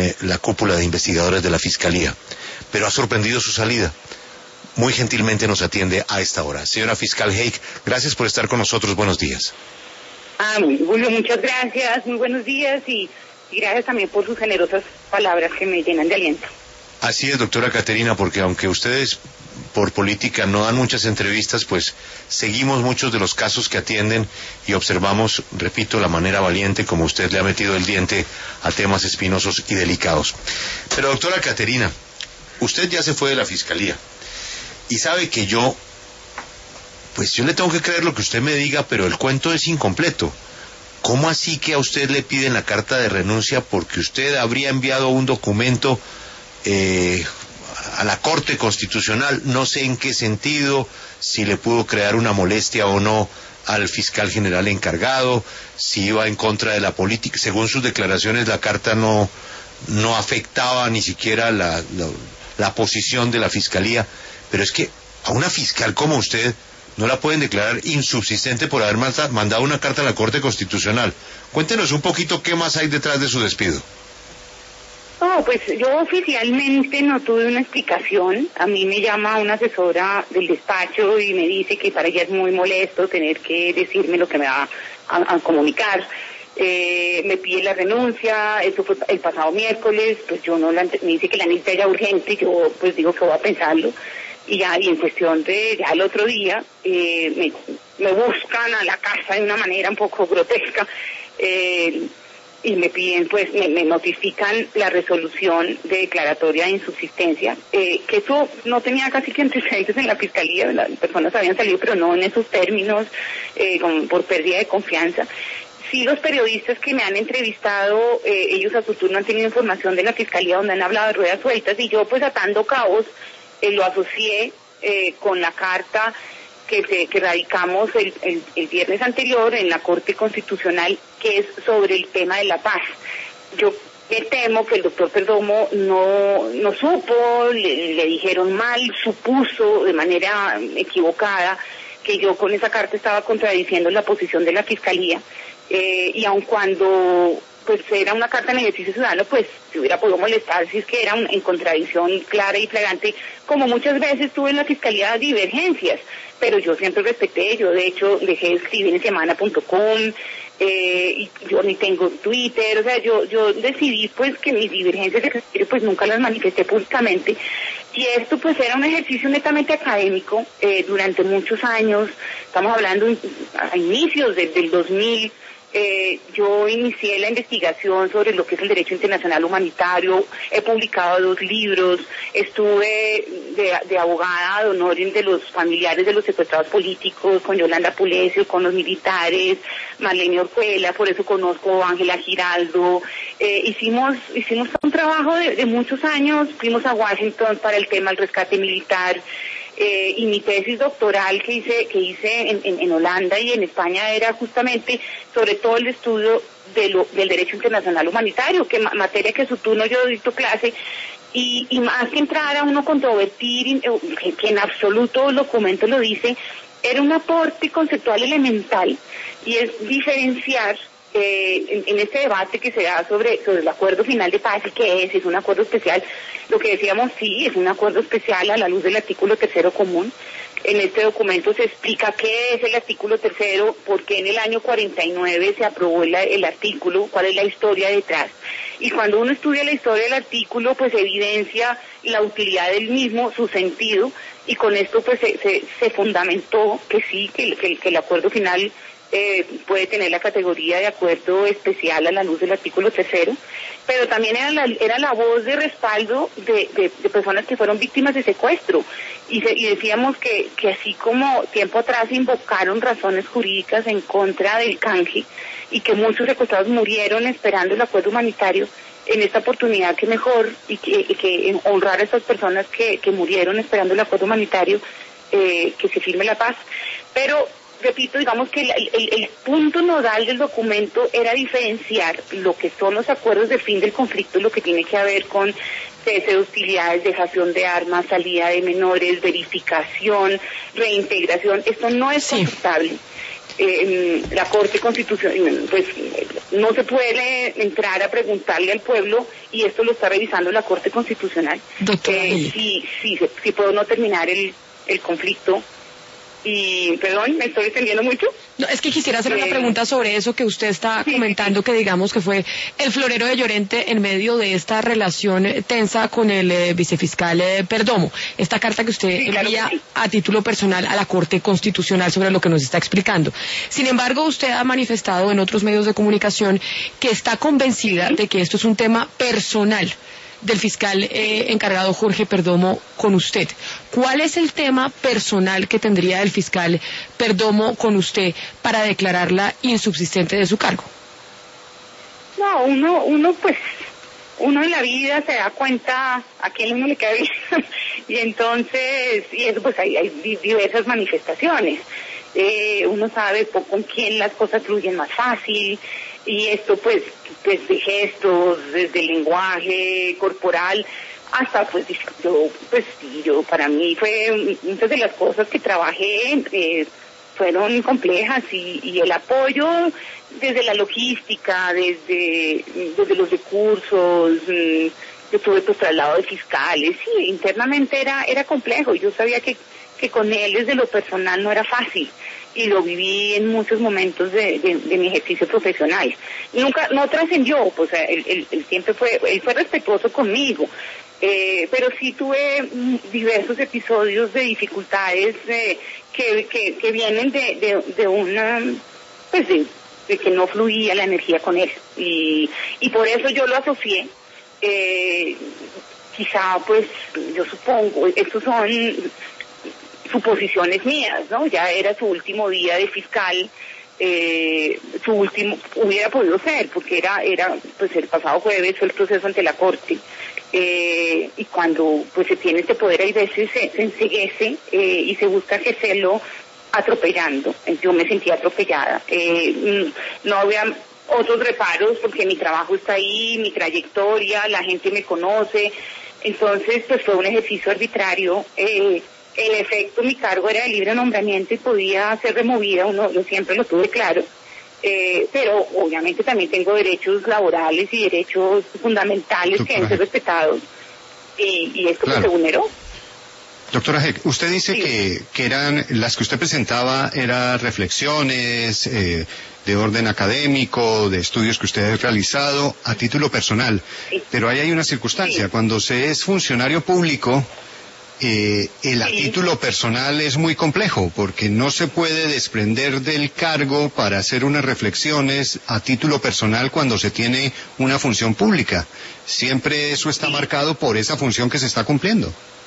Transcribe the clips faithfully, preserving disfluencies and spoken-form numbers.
eh, la cúpula de investigadores de la Fiscalía, pero ha sorprendido su salida. Muy gentilmente nos atiende a esta hora. Señora Fiscal Haig, gracias por estar con nosotros. Buenos días. Ah, Julio, muchas gracias. Muy buenos días y, y gracias también por sus generosas palabras que me llenan de aliento. Así es, doctora Caterina, porque aunque ustedes por política no dan muchas entrevistas, pues seguimos muchos de los casos que atienden y observamos, repito, la manera valiente como usted le ha metido el diente a temas espinosos y delicados. Pero doctora Caterina, usted ya se fue de la Fiscalía y sabe que yo, pues yo le tengo que creer lo que usted me diga, pero el cuento es incompleto. ¿Cómo así que a usted le piden la carta de renuncia porque usted habría enviado un documento Eh, a la Corte Constitucional? No sé en qué sentido, si le pudo crear una molestia o no al fiscal general encargado, si iba en contra de la política. Según sus declaraciones, la carta no, no afectaba ni siquiera la, la, la posición de la Fiscalía, pero es que a una fiscal como usted no la pueden declarar insubsistente por haber mandado una carta a la Corte Constitucional. Cuéntenos un poquito qué más hay detrás de su despido. No, pues yo oficialmente no tuve una explicación. A mí me llama una asesora del despacho y me dice que para ella es muy molesto tener que decirme lo que me va a, a comunicar. Eh, me pide la renuncia, eso fue el pasado miércoles, pues yo no la, me dice que la necesita ya urgente, yo pues digo que voy a pensarlo. Y ya, y en cuestión de, ya el otro día, eh, me, me buscan a la casa de una manera un poco grotesca, eh, y me piden, pues, me, me notifican la resolución de declaratoria de insubsistencia, eh, que eso no tenía casi que antecedentes en la Fiscalía, las personas habían salido, pero no en esos términos, eh, con, por pérdida de confianza. Sí, los periodistas que me han entrevistado, eh, ellos a su turno han tenido información de la Fiscalía donde han hablado de ruedas sueltas, y yo, pues, atando cabos, eh, lo asocié eh, con la carta que, se, que radicamos el, el, el viernes anterior en la Corte Constitucional, que es sobre el tema de la paz. Yo me temo que el doctor Perdomo no, no supo, le, le dijeron mal, supuso de manera equivocada que yo con esa carta estaba contradiciendo la posición de la Fiscalía, eh, y aun cuando pues era una carta en ejercicio ciudadano, pues se hubiera podido molestar si es que era un, en contradicción clara y flagrante, como muchas veces tuve en la Fiscalía divergencias, pero yo siempre respeté. Yo de hecho dejé de escribir en semana punto com, eh, y yo ni tengo Twitter, o sea, yo yo decidí pues que mis divergencias de criterio pues nunca las manifesté públicamente, y esto pues era un ejercicio netamente académico, eh, durante muchos años, estamos hablando a inicios de, del dos mil, Eh, yo inicié la investigación sobre lo que es el derecho internacional humanitario, he publicado dos libros, estuve de, de abogada de honor de los familiares de los secuestrados políticos, con Yolanda Pulesio, con los militares, Marlene Orjuela, por eso conozco a Ángela Giraldo. Eh, hicimos hicimos un trabajo de, de muchos años, fuimos a Washington para el tema del rescate militar. Eh, y mi tesis doctoral que hice que hice en, en, en Holanda y en España era justamente sobre todo el estudio de lo, del derecho internacional humanitario, que ma materia que a su turno yo dicto clase, y, y más que entrar a uno controvertir, que, que en absoluto el documento lo dice, era un aporte conceptual elemental, y es diferenciar Eh, en, en este debate que se da sobre, sobre el acuerdo final de paz, y qué es, es un acuerdo especial. Lo que decíamos, sí, es un acuerdo especial a la luz del artículo tercero común. En este documento se explica qué es el artículo tercero, por qué en el año cuarenta y nueve se aprobó el, el artículo, cuál es la historia detrás. Y cuando uno estudia la historia del artículo, pues evidencia la utilidad del mismo, su sentido, y con esto pues se, se, se fundamentó que sí, que, que, que el acuerdo final Eh, puede tener la categoría de acuerdo especial a la luz del artículo tercero, pero también era la, era la voz de respaldo de, de, de personas que fueron víctimas de secuestro, y, se, y decíamos que, que así como tiempo atrás invocaron razones jurídicas en contra del canje, y que muchos secuestrados murieron esperando el acuerdo humanitario, en esta oportunidad que mejor, y que, y que honrar a estas personas que, que murieron esperando el acuerdo humanitario, eh, que se firme la paz. Pero repito, digamos que el, el, el punto nodal del documento era diferenciar lo que son los acuerdos de fin del conflicto, lo que tiene que ver con cese de hostilidades, dejación de armas, salida de menores, verificación, reintegración. Esto no es sí. aceptable. eh, la Corte Constitucional, pues no se puede entrar a preguntarle al pueblo, y esto lo está revisando la Corte Constitucional, eh, si, si, si puedo no terminar el, el conflicto. Y, perdón, ¿me estoy extendiendo mucho? No, es que quisiera hacer eh, una pregunta sobre eso que usted está sí, comentando, que digamos que fue el florero de Llorente en medio de esta relación tensa con el eh, vicefiscal eh, Perdomo. Esta carta que usted sí, envía claro que sí. a título personal a la Corte Constitucional sobre lo que nos está explicando. Sin embargo, usted ha manifestado en otros medios de comunicación que está convencida sí. de que esto es un tema personal del fiscal eh, encargado Jorge Perdomo con usted. ¿Cuál es el tema personal que tendría el fiscal Perdomo con usted para declararla insubsistente de su cargo? No, uno, uno pues, uno en la vida se da cuenta a quién uno le cae bien, y entonces, y eso pues hay, hay diversas manifestaciones. Eh, uno sabe con quién las cosas fluyen más fácil, y esto pues desde gestos, desde el lenguaje corporal, hasta pues yo, pues yo, para mí fue, muchas de las cosas que trabajé eh, fueron complejas, y, y el apoyo desde la logística, desde, desde los recursos, yo tuve pues traslado de fiscales, sí, internamente era, era complejo, y yo sabía que, que con él desde lo personal no era fácil, y lo viví en muchos momentos de, de, de mi ejercicio profesional. Nunca, no trascendió, pues él, él, él siempre fue, él fue respetuoso conmigo, eh, pero sí tuve diversos episodios de dificultades eh, que, que, que vienen de, de, de una, pues de, de que no fluía la energía con él, y, y por eso yo lo asocié, eh, quizá pues, yo supongo, estos son suposiciones mías, ¿no? Ya era su último día de fiscal, eh, su último, hubiera podido ser, porque era, era, pues el pasado jueves fue el proceso ante la Corte, eh, y cuando pues se tiene este poder, hay veces se, se enceguece eh, y se busca ejercerlo atropellando. Yo me sentía atropellada, eh, no había otros reparos porque mi trabajo está ahí, mi trayectoria, la gente me conoce, entonces pues fue un ejercicio arbitrario. eh, En efecto, mi cargo era de libre nombramiento y podía ser removida, uno, yo siempre lo tuve claro, eh, pero obviamente también tengo derechos laborales y derechos fundamentales que deben ser respetados, y, y esto claro. pues, se vulneró. Doctora Heck, usted dice sí. que, que eran, las que usted presentaba eran reflexiones eh, de orden académico, de estudios que usted ha realizado a título personal, sí. pero ahí hay una circunstancia, sí. cuando se es funcionario público, Eh, el a sí. título personal es muy complejo, porque no se puede desprender del cargo para hacer unas reflexiones a título personal cuando se tiene una función pública. Siempre eso está sí. marcado por esa función que se está cumpliendo.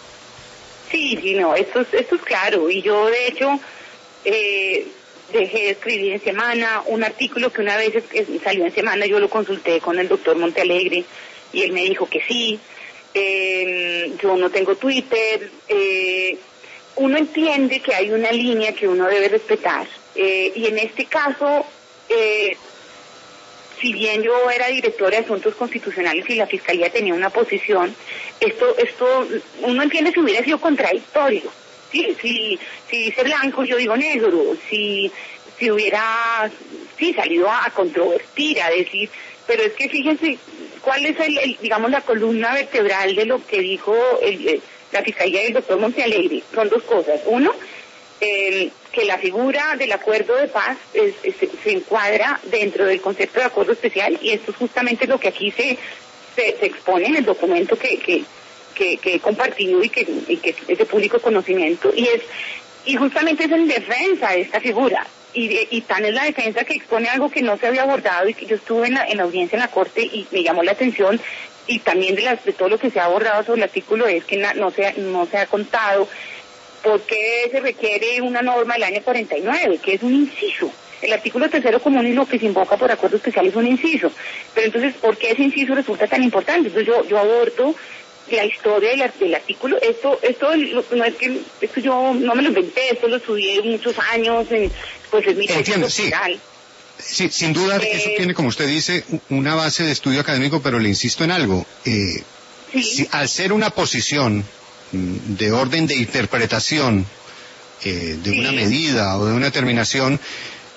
Sí, sí, no, esto es, esto es claro, y yo de hecho eh, dejé de escribir en Semana, un artículo que una vez salió en Semana, yo lo consulté con el doctor Montealegre, y él me dijo que sí. Eh, yo no tengo Twitter, eh, uno entiende que hay una línea que uno debe respetar, eh, y en este caso, eh, si bien yo era directora de Asuntos Constitucionales y la Fiscalía tenía una posición, esto, esto, uno entiende si hubiera sido contradictorio, ¿sí? Si, si dice blanco, yo digo negro, si, si hubiera, sí, salido a, a controvertir, a decir, pero es que fíjense, ¿cuál es el, el, digamos, la columna vertebral de lo que dijo el, el, la Fiscalía del doctor Montealegre? Son dos cosas. Uno, eh, que la figura del acuerdo de paz es, es, se encuadra dentro del concepto de acuerdo especial, y esto es justamente lo que aquí se, se, se expone en el documento que, que, que, que he compartido y que, y que es de público conocimiento, y es y justamente es en defensa de esta figura. Y, de, y tan es la defensa que expone algo que no se había abordado, y que yo estuve en la, en la audiencia en la Corte y me llamó la atención, y también de, las, de todo lo que se ha abordado sobre el artículo, es que na, no, se, no se ha contado por qué se requiere una norma del año cuarenta y nueve, que es un inciso. El artículo tercero común y lo que se invoca por acuerdo especial es un inciso. Pero entonces, ¿por qué ese inciso resulta tan importante? Entonces yo, yo abordo la historia del, del artículo. Esto, esto no es que, esto yo no me lo inventé, esto lo estudié muchos años, en, pues es mi tesis doctoral. Sí, sin duda, eh, eso tiene, como usted dice, una base de estudio académico, pero le insisto en algo. Eh, sí. si, al ser una posición de orden de interpretación eh, de sí. una medida o de una determinación,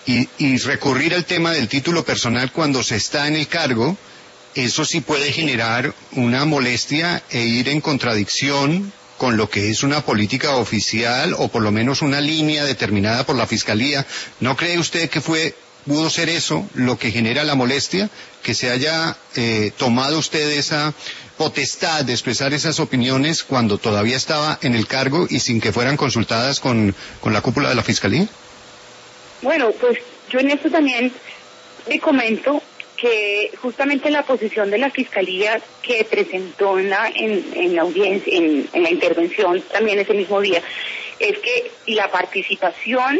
y, y recurrir al tema del título personal cuando se está en el cargo, eso sí puede generar una molestia e ir en contradicción con lo que es una política oficial o por lo menos una línea determinada por la Fiscalía. ¿No cree usted que fue pudo ser eso lo que genera la molestia, que se haya eh, tomado usted esa potestad de expresar esas opiniones cuando todavía estaba en el cargo y sin que fueran consultadas con, con la cúpula de la Fiscalía? Bueno, pues yo en esto también le comento que justamente la posición de la Fiscalía que presentó en la, en, en la audiencia, en, en la intervención también ese mismo día, es que la participación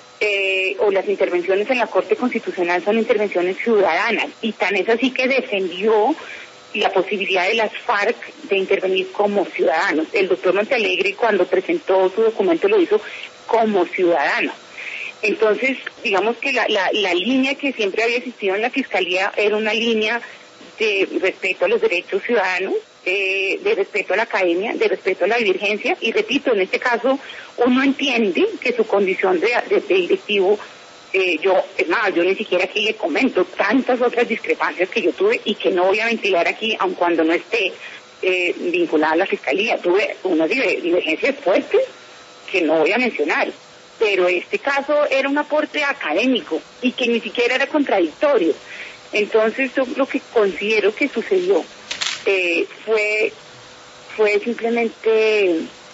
eh, o las intervenciones en la Corte Constitucional son intervenciones ciudadanas, y tan es así que defendió la posibilidad de las FARC de intervenir como ciudadanos. El doctor Montealegre, cuando presentó su documento, lo hizo como ciudadano. Entonces, digamos que la, la, la línea que siempre había existido en la Fiscalía era una línea de respeto a los derechos ciudadanos, eh, de respeto a la academia, de respeto a la divergencia, y repito, en este caso uno entiende que su condición de, de, de directivo, eh, yo, es más, yo ni siquiera aquí le comento tantas otras discrepancias que yo tuve y que no voy a ventilar aquí, aun cuando no esté eh, vinculada a la Fiscalía. Tuve unas divergencias fuertes que no voy a mencionar, pero este caso era un aporte académico y que ni siquiera era contradictorio. Entonces yo lo que considero que sucedió eh, fue fue simplemente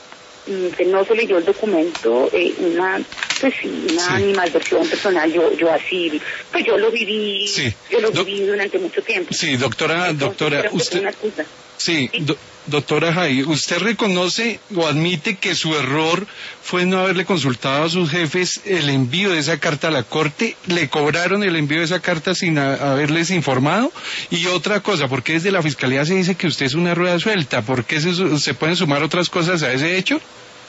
mm, que no se leyó el documento, eh, una pues sí, una sí. animadversión personal. Yo yo así, pues yo lo viví, sí. yo lo Do- viví durante mucho tiempo. Sí, doctora, Entonces, doctora, usted. Sí, sí. Do- doctora Jai, ¿usted reconoce o admite que su error fue no haberle consultado a sus jefes el envío de esa carta a la Corte? ¿Le cobraron el envío de esa carta sin a- haberles informado? Y otra cosa, ¿por qué desde la Fiscalía se dice que usted es una rueda suelta? ¿Por qué se, se pueden sumar otras cosas a ese hecho?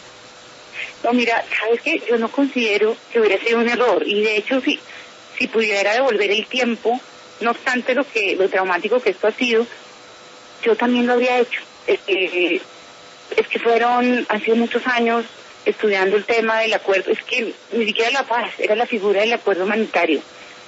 No, mira, ¿sabes qué? Yo no considero que hubiera sido un error, y de hecho si, si pudiera devolver el tiempo, no obstante lo que lo traumático que esto ha sido, yo también lo habría hecho. Eh, es que fueron, han sido muchos años estudiando el tema del acuerdo, es que ni siquiera la paz, era la figura del acuerdo humanitario.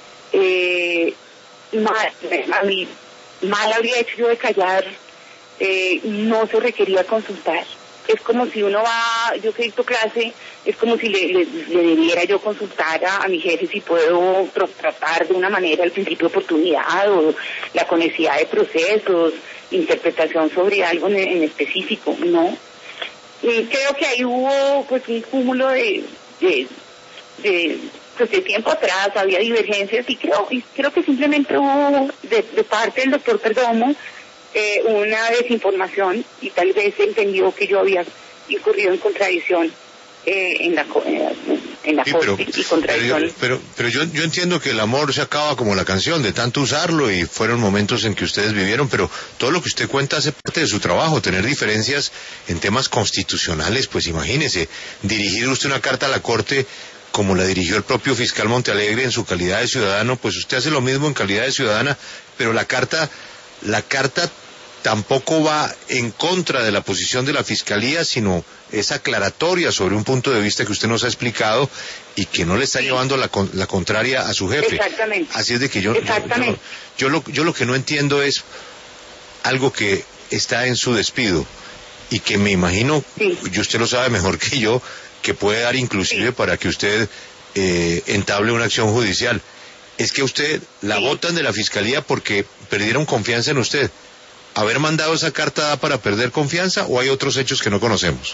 Eh, mal, a mí, mal habría hecho yo de callar, eh, no se requería consultar. Es como si uno va, yo que he visto clase, es como si le, le, le debiera yo consultar a, a mi jefe si puedo tratar de una manera el principio de oportunidad o la conexidad de procesos, interpretación sobre algo en, en específico, no. Y creo que ahí hubo pues un cúmulo de, de, de, pues, de tiempo atrás, había divergencias, y creo, y creo que simplemente hubo de, de parte del doctor Perdomo eh, una desinformación, y tal vez entendió que yo había incurrido en contradicción eh, en la eh, en la sí, pero, y contradicción. Pero, pero, pero yo, yo entiendo que el amor se acaba como la canción, de tanto usarlo, y fueron momentos en que ustedes vivieron, pero todo lo que usted cuenta hace parte de su trabajo. Tener diferencias en temas constitucionales, pues imagínese, dirigir usted una carta a la Corte como la dirigió el propio fiscal Montealegre en su calidad de ciudadano, pues usted hace lo mismo en calidad de ciudadana, pero la carta, la carta tampoco va en contra de la posición de la Fiscalía, sino es aclaratoria sobre un punto de vista que usted nos ha explicado y que no le está sí. llevando la, la contraria a su jefe. Exactamente. Así es de que yo, yo, yo, yo, lo, yo lo que no entiendo es algo que está en su despido y que me imagino, sí. y usted lo sabe mejor que yo, que puede dar inclusive sí. para que usted eh, entable una acción judicial. Es que usted la sí. botan de la Fiscalía porque perdieron confianza en usted. ¿Haber mandado esa carta da para perder confianza o hay otros hechos que no conocemos?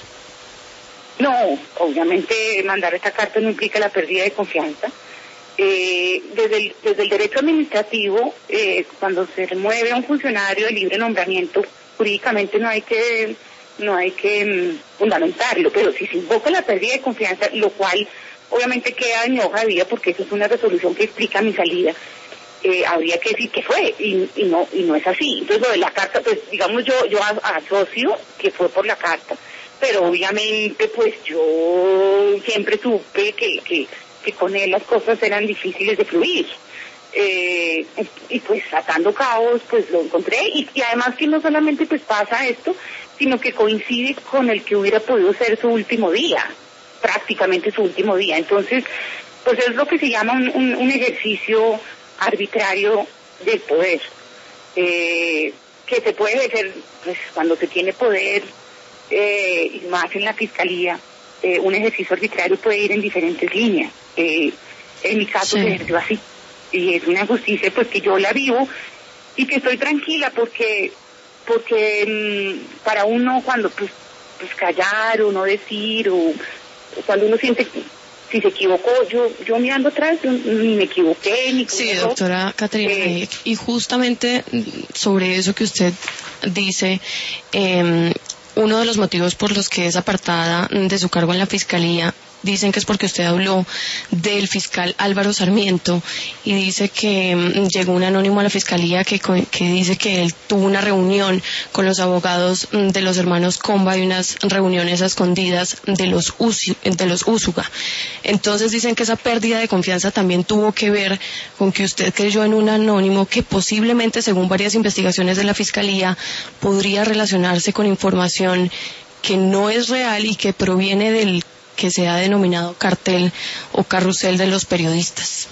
No, obviamente mandar esta carta no implica la pérdida de confianza. Eh, desde, el, desde el derecho administrativo, eh, cuando se remueve a un funcionario de libre nombramiento, jurídicamente no hay que no hay que um, fundamentarlo, pero si se invoca la pérdida de confianza, lo cual obviamente queda en mi hoja de vida porque eso es una resolución que explica mi salida, Eh, habría que decir que fue y, y no y no es así. Entonces lo de la carta, pues digamos yo yo asocio que fue por la carta, pero obviamente pues yo siempre supe que que, que con él las cosas eran difíciles de fluir, eh, y pues atando cabos pues lo encontré, y, y además que no solamente pues pasa esto, sino que coincide con el que hubiera podido ser su último día, prácticamente su último día. Entonces pues es lo que se llama un, un, un ejercicio arbitrario del poder, eh, que se puede ejercer pues, cuando se tiene poder, eh, y más en la fiscalía, eh, un ejercicio arbitrario puede ir en diferentes líneas. Eh, en mi caso sí. Se ejerció así, y es una justicia pues que yo la vivo y que estoy tranquila porque porque mmm, para uno cuando pues, pues callar o no decir o, o cuando uno siente que si se equivocó, yo yo mirando atrás, yo ni me equivoqué, ni... Sí, doctora Caterina, eh, y justamente sobre eso que usted dice, eh, uno de los motivos por los que es apartada de su cargo en la Fiscalía, dicen que es porque usted habló del fiscal Álvaro Sarmiento y dice que um, llegó un anónimo a la Fiscalía que, que dice que él tuvo una reunión con los abogados um, de los hermanos Comba y unas reuniones a escondidas de los, Usi, de los Úsuga. Entonces dicen que esa pérdida de confianza también tuvo que ver con que usted creyó en un anónimo que posiblemente, según varias investigaciones de la Fiscalía, podría relacionarse con información que no es real y que proviene del que se ha denominado cartel o carrusel de los periodistas.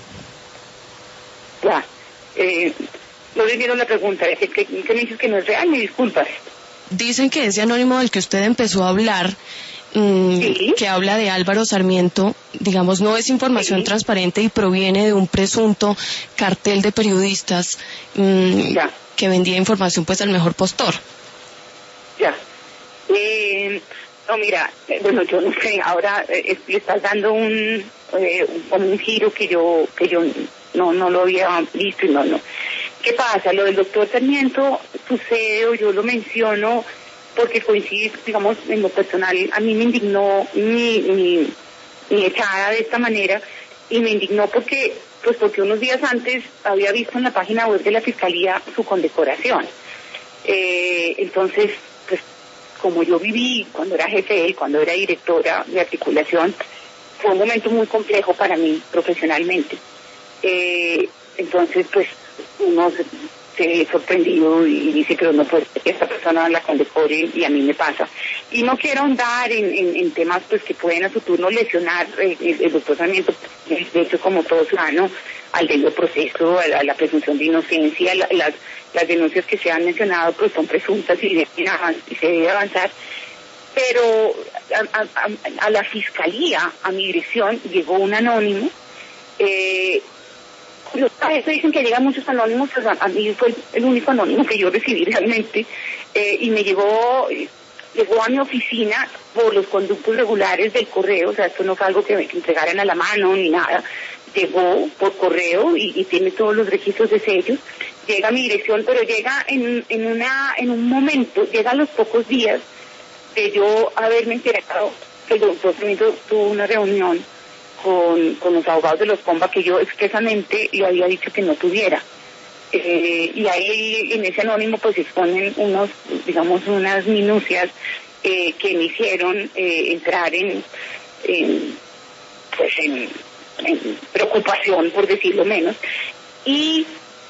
Ya, eh, no le dieron la pregunta, ¿qué, qué, qué me dices que no es real? Me disculpas. Dicen que ese anónimo del que usted empezó a hablar, mmm, ¿sí? Que habla de Álvaro Sarmiento, digamos, no es información sí. transparente y proviene de un presunto cartel de periodistas mmm, que vendía información pues al mejor postor. Ya. Eh... No, mira, eh, bueno, yo no sé, ahora eh, le estás dando un, eh, un, un giro que yo que yo no no lo había visto y no, no. ¿Qué pasa? Lo del doctor Sarmiento sucede, o yo lo menciono, porque coincide, digamos, en lo personal, a mí me indignó mi, mi, mi echada de esta manera, y me indignó porque, pues porque unos días antes había visto en la página web de la Fiscalía su condecoración. Eh, entonces, pues, como yo viví cuando era jefe, cuando era directora de articulación, fue un momento muy complejo para mí profesionalmente. Eh, entonces, pues, uno se, se ve sorprendido y dice, pero no puede ser que esta persona la condecore, y a mí me pasa. Y no quiero ahondar en, en, en temas pues que pueden a su turno lesionar eh, el, el doctor Sarmiento, de hecho, como todo ciudadano, al debido proceso, a la, a la presunción de inocencia, la, las, las denuncias que se han mencionado pues son presuntas y, de, y se debe avanzar, pero a, a, a la Fiscalía, a mi dirección, llegó un anónimo, eh, a veces dicen que llegan muchos anónimos, pues a, a mí fue el, el único anónimo que yo recibí realmente, eh, y me llegó... llegó a mi oficina por los conductos regulares del correo, o sea, esto no fue algo que me que entregaran a la mano ni nada, llegó por correo y, y tiene todos los registros de sellos, llega a mi dirección, pero llega en, en, una, en un momento, llega a los pocos días de yo haberme enterado que el doctor Sarmiento tuvo una reunión con, con los abogados de los Comba que yo expresamente le había dicho que no tuviera. Eh, y ahí en ese anónimo pues exponen unos, digamos, unas minucias eh, que me hicieron eh, entrar en, en, pues en, en preocupación, por decirlo menos, y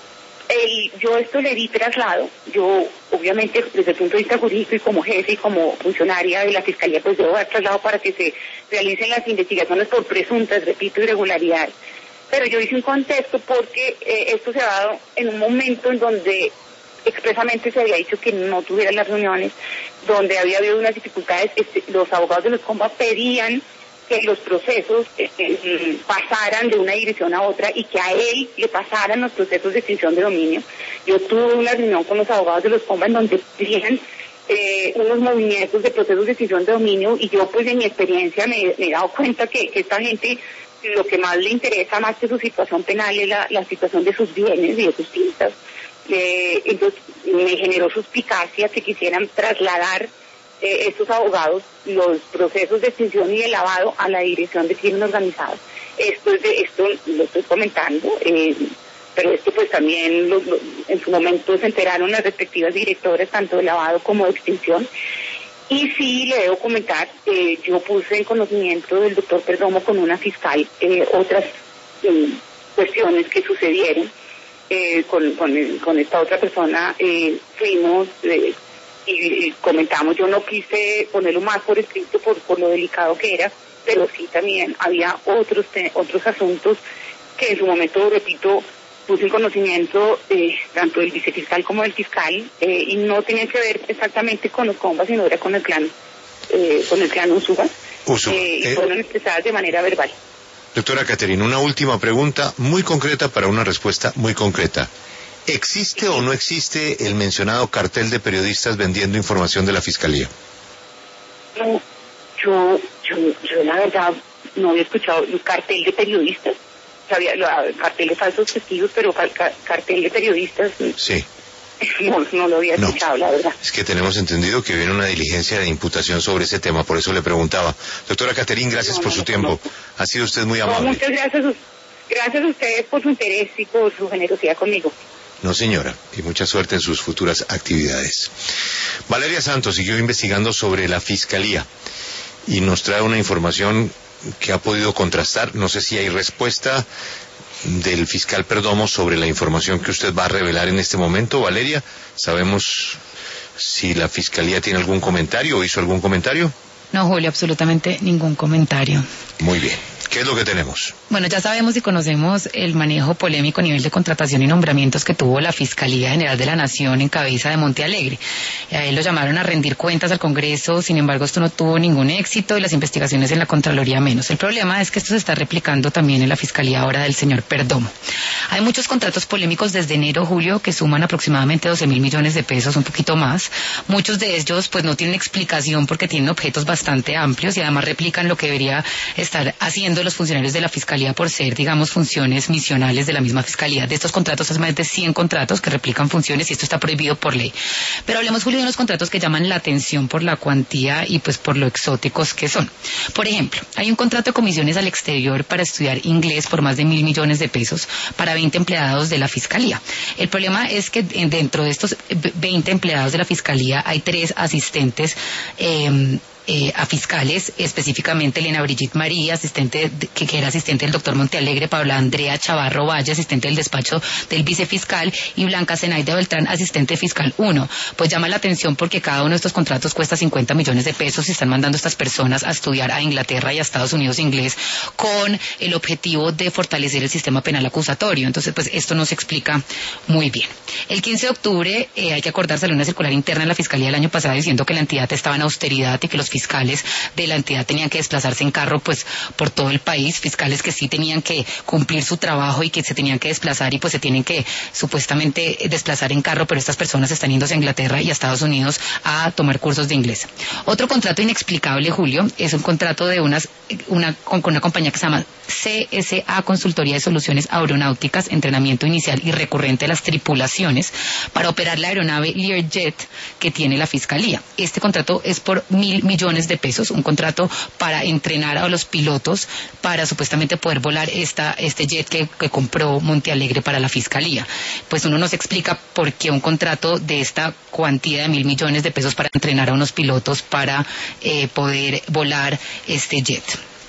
el, yo esto le di traslado. Yo obviamente desde el punto de vista jurídico y como jefe y como funcionaria de la Fiscalía pues debo dar traslado para que se realicen las investigaciones por presuntas, repito, irregularidades. Pero yo hice un contexto porque eh, esto se ha dado en un momento en donde expresamente se había dicho que no tuviera las reuniones, donde había habido unas dificultades. Este, los abogados de los Comba pedían que los procesos eh, eh, pasaran de una dirección a otra y que a él le pasaran los procesos de extinción de dominio. Yo tuve una reunión con los abogados de los Comba en donde pedían eh, unos movimientos de procesos de extinción de dominio, y yo pues en mi experiencia me, me he dado cuenta que, que esta gente lo que más le interesa más que su situación penal es la, la situación de sus bienes y de sus fincas. Eh, entonces me generó suspicacia que quisieran trasladar eh, estos abogados los procesos de extinción y de lavado a la Dirección de Crimen Organizado. Esto es de, esto lo estoy comentando, eh, pero esto pues también lo, lo, en su momento se enteraron las respectivas directoras tanto de lavado como de extinción. Y sí, le debo comentar, eh, yo puse en conocimiento del doctor Perdomo con una fiscal eh, otras eh, cuestiones que sucedieron eh, con, con, con esta otra persona. Eh, fuimos eh, y, y comentamos, yo no quise ponerlo más por escrito por, por lo delicado que era, pero sí también había otros otros asuntos que en su momento, repito, puse en conocimiento eh, tanto del vicefiscal como del fiscal, eh, y no tenían que ver exactamente con los combas, sino era con el clan, eh, con el clan Usuga, Usuga. Eh, y eh, fueron expresadas de manera verbal. Doctora Caterina, una última pregunta muy concreta para una respuesta muy concreta. ¿Existe o no existe el mencionado cartel de periodistas vendiendo información de la Fiscalía? No, yo, yo, yo la verdad no había escuchado el cartel de periodistas, sabía la, cartel de falsos testigos, pero ca, cartel de periodistas sí. no, no lo había escuchado, no. La verdad. Es que tenemos entendido que viene una diligencia de imputación sobre ese tema, por eso le preguntaba. Doctora Caterina, gracias no, por no, su no, tiempo. No. Ha sido usted muy amable. Muchas gracias, gracias a ustedes por su interés y por su generosidad conmigo. No, señora, y mucha suerte en sus futuras actividades. Valeria Santos siguió investigando sobre la Fiscalía y nos trae una información que ha podido contrastar. No sé si hay respuesta del fiscal Perdomo sobre la información que usted va a revelar en este momento. Valeria, ¿sabemos si la Fiscalía tiene algún comentario o hizo algún comentario? No, Julio, absolutamente ningún comentario. Muy bien. ¿Qué es lo que tenemos? Bueno, ya sabemos y conocemos el manejo polémico a nivel de contratación y nombramientos que tuvo la Fiscalía General de la Nación en cabeza de Montealegre. A él lo llamaron a rendir cuentas al Congreso, sin embargo esto no tuvo ningún éxito y las investigaciones en la Contraloría menos. El problema es que esto se está replicando también en la Fiscalía ahora del señor Perdomo. Hay muchos contratos polémicos desde enero, Julio, que suman aproximadamente doce mil millones de pesos, un poquito más. Muchos de ellos pues no tienen explicación porque tienen objetos bastante amplios y además replican lo que debería estar haciendo los funcionarios de la Fiscalía por ser, digamos, funciones misionales de la misma Fiscalía. De estos contratos hay más de cien contratos que replican funciones y esto está prohibido por ley. Pero hablemos, Julio, de unos contratos que llaman la atención por la cuantía y pues por lo exóticos que son. Por ejemplo, hay un contrato de comisiones al exterior para estudiar inglés por más de mil millones de pesos para veinte empleados de la Fiscalía. El problema es que dentro de estos veinte empleados de la Fiscalía hay tres asistentes eh, Eh, a fiscales, específicamente Elena Brigitte María, asistente de, que, que era asistente del doctor Montealegre, Paula Andrea Chavarro Valle, asistente del despacho del vicefiscal, y Blanca Zenaida Beltrán, asistente fiscal uno. Pues llama la atención porque cada uno de estos contratos cuesta cincuenta millones de pesos y están mandando a estas personas a estudiar a Inglaterra y a Estados Unidos inglés con el objetivo de fortalecer el sistema penal acusatorio. Entonces, pues esto no se explica muy bien. El quince de octubre, eh, hay que acordarse de una circular interna en la Fiscalía del año pasado diciendo que la entidad estaba en austeridad y que los fiscales de la entidad tenían que desplazarse en carro pues por todo el país, fiscales que sí tenían que cumplir su trabajo y que se tenían que desplazar y pues se tienen que supuestamente desplazar en carro, pero estas personas están yéndose a Inglaterra y a Estados Unidos a tomar cursos de inglés. Otro contrato inexplicable, Julio, es un contrato de unas una con una compañía que se llama C S A Consultoría de Soluciones Aeronáuticas, entrenamiento inicial y recurrente de las tripulaciones para operar la aeronave Learjet que tiene la Fiscalía. Este contrato es por mil millones de pesos, un contrato para entrenar a los pilotos para supuestamente poder volar esta, este jet que, que compró Montealegre para la Fiscalía. Pues uno nos explica por qué un contrato de esta cuantía de mil millones de pesos para entrenar a unos pilotos para eh, poder volar este jet.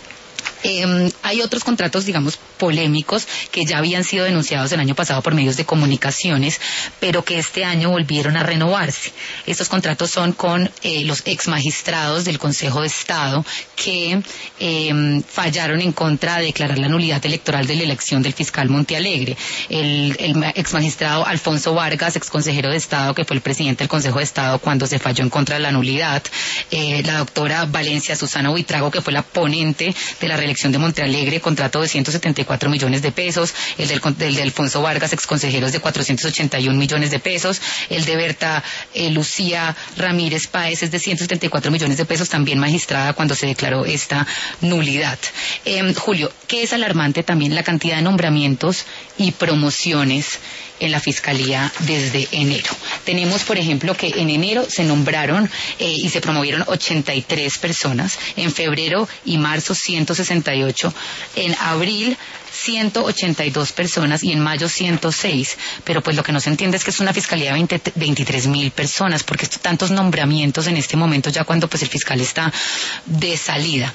Eh, hay otros contratos, digamos, polémicos que ya habían sido denunciados el año pasado por medios de comunicaciones, pero que este año volvieron a renovarse. Estos contratos son con eh, los ex magistrados del Consejo de Estado que eh, fallaron en contra de declarar la nulidad electoral de la elección del fiscal Montealegre. El, el ex magistrado Alfonso Vargas, ex consejero de Estado, que fue el presidente del Consejo de Estado cuando se falló en contra de la nulidad. Eh, la doctora Valencia Susana Buitrago, que fue la ponente de la reelección de Montealegre, contrato de ciento setenta y cuatro millones de pesos, el del, del de Alfonso Vargas, ex consejeros, de cuatrocientos ochenta y un millones de pesos, el de Berta eh, Lucía Ramírez Páez es de ciento setenta y cuatro millones de pesos, también magistrada cuando se declaró esta nulidad. Eh, Julio, ¿qué es alarmante también? La cantidad de nombramientos y promociones en la Fiscalía desde enero. Tenemos, por ejemplo, que en enero se nombraron eh, y se promovieron ochenta y tres personas, en febrero y marzo ciento sesenta y ocho, en abril ciento ochenta y dos personas y en mayo ciento seis, pero pues lo que no se entiende es que es una fiscalía de veintitrés mil personas, porque tantos nombramientos en este momento ya cuando pues el fiscal está de salida.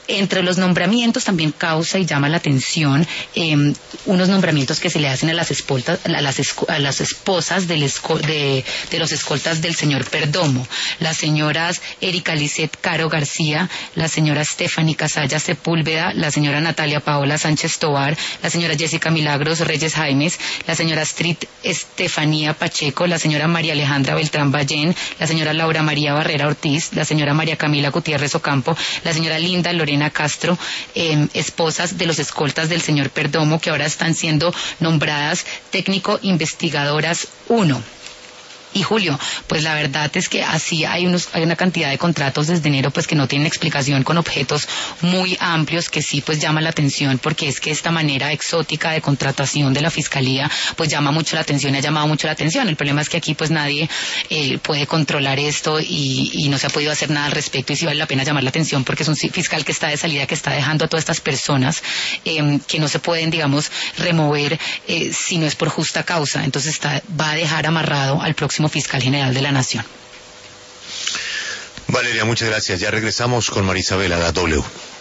Entre los nombramientos también causa y llama la atención eh, unos nombramientos que se le hacen a las, escoltas, a las, a las esposas del esco, de, de los escoltas del señor Perdomo, las señoras Erika Lisset Caro García, la señora Stephanie Casalla Sepúlveda, la señora Natalia Paola Sánchez Tovar, la señora Jessica Milagros Reyes Jaimes, la señora Astrid Estefanía Pacheco, la señora María Alejandra Beltrán Ballén, la señora Laura María Barrera Ortiz, la señora María Camila Gutiérrez Ocampo, la señora Linda Lorena Castro, eh, esposas de los escoltas del señor Perdomo, que ahora están siendo nombradas técnico investigadoras uno. Y Julio, pues la verdad es que así hay unos, hay una cantidad de contratos desde enero pues que no tienen explicación, con objetos muy amplios que sí pues llama la atención, porque es que esta manera exótica de contratación de la fiscalía pues llama mucho la atención, ha llamado mucho la atención. El problema es que aquí pues nadie eh, puede controlar esto y, y no se ha podido hacer nada al respecto, y sí vale la pena llamar la atención porque es un fiscal que está de salida, que está dejando a todas estas personas eh, que no se pueden, digamos, remover eh, si no es por justa causa. Entonces está, va a dejar amarrado al próximo fiscal general de la Nación. Valeria, muchas gracias. Ya regresamos con María Isabel a la W.